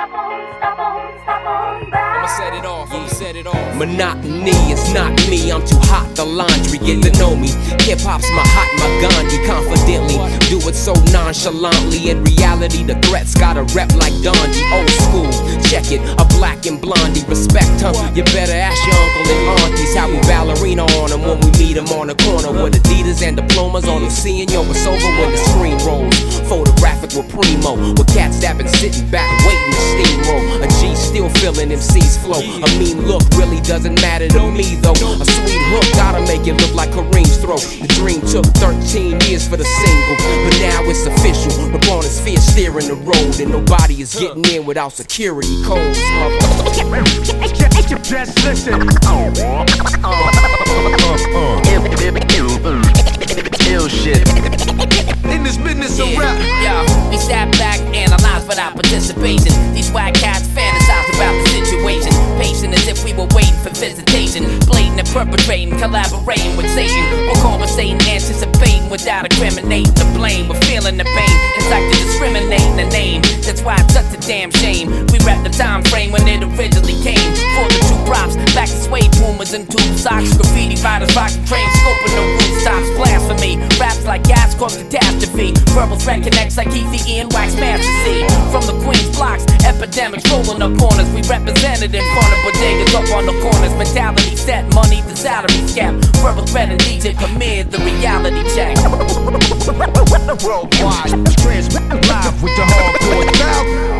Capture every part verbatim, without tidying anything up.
I'ma set it off, I'ma set it off. Monotony is not me, I'm too hot. The laundry, get to know me. Hip hop's my hot, my Gandhi. Confidently, do it so nonchalantly. In reality, the threats got a rep like Dondi. Old school, check it, a black and blondie. Respect her, you better ask your uncle and aunties how we ballerina on them when we meet them on the corner with Adidas and diplomas on them. Seeing yo, it's over when the screen rolls. Photographic with Primo, with cats that been sitting back waiting to steamroll. A G still feeling M C's flow. A mean look really doesn't matter to me though. A sweet hook gotta make it look like Kareem's throw. The dream took thirteen years for the single, but now it's official. Upon his fear steering the road, and nobody is getting in without security codes. Just listen. Ill shit. In this business of rap. Yo, we sat back, analyzed without participation. These whack cats fantasize about the situation. Patient as if we were waiting for visitation. Blatant and perpetrating, collaborating with Satan. We're conversating, anticipating without incriminating the blame. We're feeling the pain, it's like they're discriminating the name. That's why it's such a damn shame. We rep the time frame when it originally came. For the true props, back to suede boomers and tube socks. Graffiti riders rocking trains, scoping the rooftops. Blasphemy, raps like gas cause catastrophe. Verbal threat connects like Keithy E and Wax Fantasy. From the Queens blocks, epidemics rolling up corners. We represented in front of bodegas up on the corners. Mentality set, money, the salary's cap. Verbal threat and D J Premier, the reality check. Worldwide, transmit live with the hardcore now.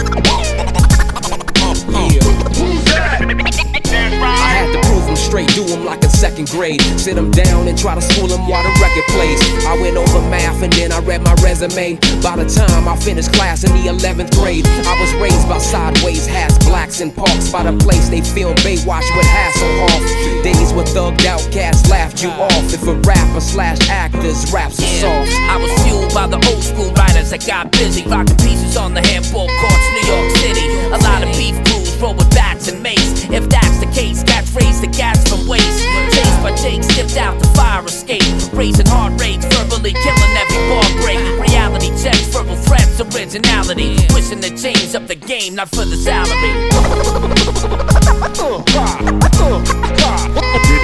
I had to prove them straight, do them like in second grade. Sit them down and try to school them while the record plays. I went over math and then I read my resume. By the time I finished class in the eleventh grade, I was raised by sideways hats, blacks in parks. By the place they filmed Baywatch with Hasselhoff. Days where thugged out cats laughed you off. If a rapper slash actors raps are soft. I was fueled by the old school writers that got busy. Rocking pieces on the handball courts, New York City. A lot of beef crews roll with bats and mace. If that's the case, cats raise the gas from waste. Chased by Jake, stepped out the fire escape. Raising heart rates, verbally killing every bar break. Reality checks, verbal threats, originality. Wishing to change up the game, not for the salary.